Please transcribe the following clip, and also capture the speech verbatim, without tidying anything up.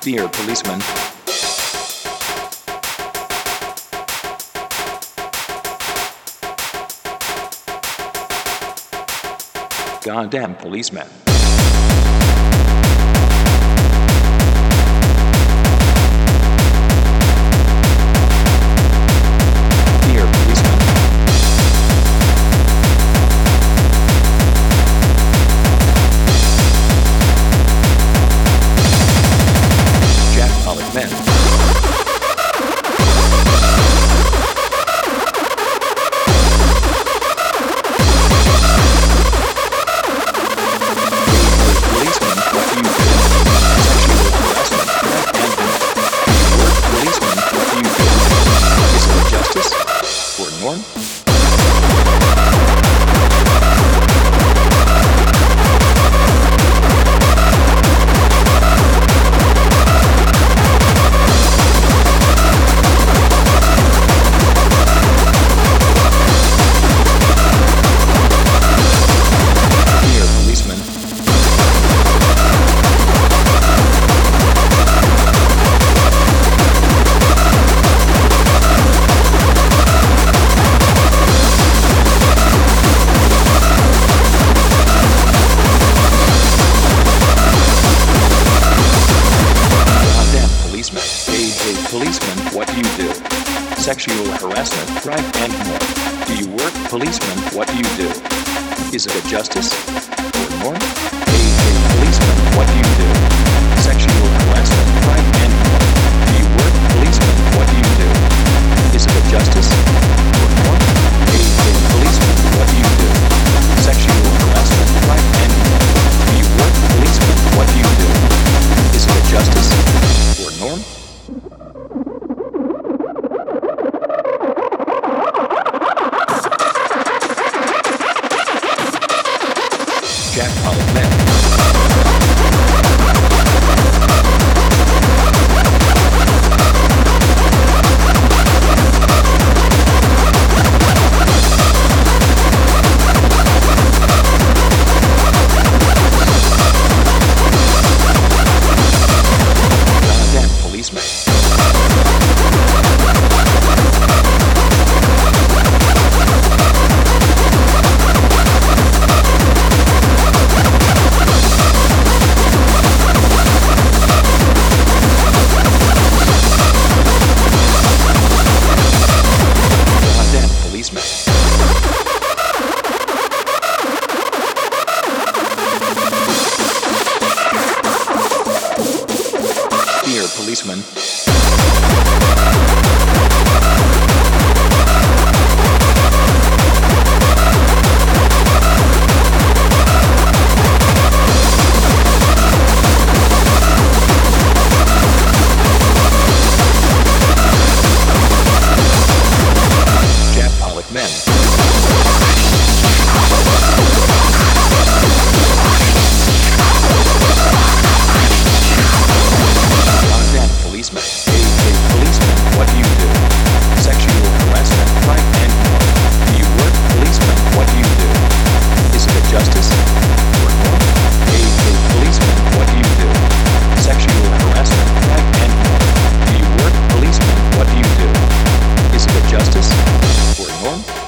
Dear policeman. Goddamn policeman. Dear policeman. Jack Pollock Men. Norm? Hey, hey, policeman, what do you do? Sexual harassment, right, and more. Do you work? Policeman, what do you do? Is it a justice? Or more? Hey, hey, policeman, what do you do? Sexual harassment, right, and more. Do you work? Policeman, what do you do? Is it a justice? Or more? Hey, hey, policeman, what do you do? Sexual harassment, right, and more. Do you work? Policeman, what do you do? Is it a justice? Or norm? Jack Pollock Men. Goddamn policeman. Policeman. Dear policeman. Jack Pollock Men. Goddamn policeman. Hey, hey, policeman, what do you do? Sexual harassment, right, and more. Do you work? Policeman, what do you do? Is it a justice? Or more? Hey, hey, policeman, what do you do? Sexual harassment, right, and more. Do you work? Policeman, what do you do? Is it a justice? Or norm?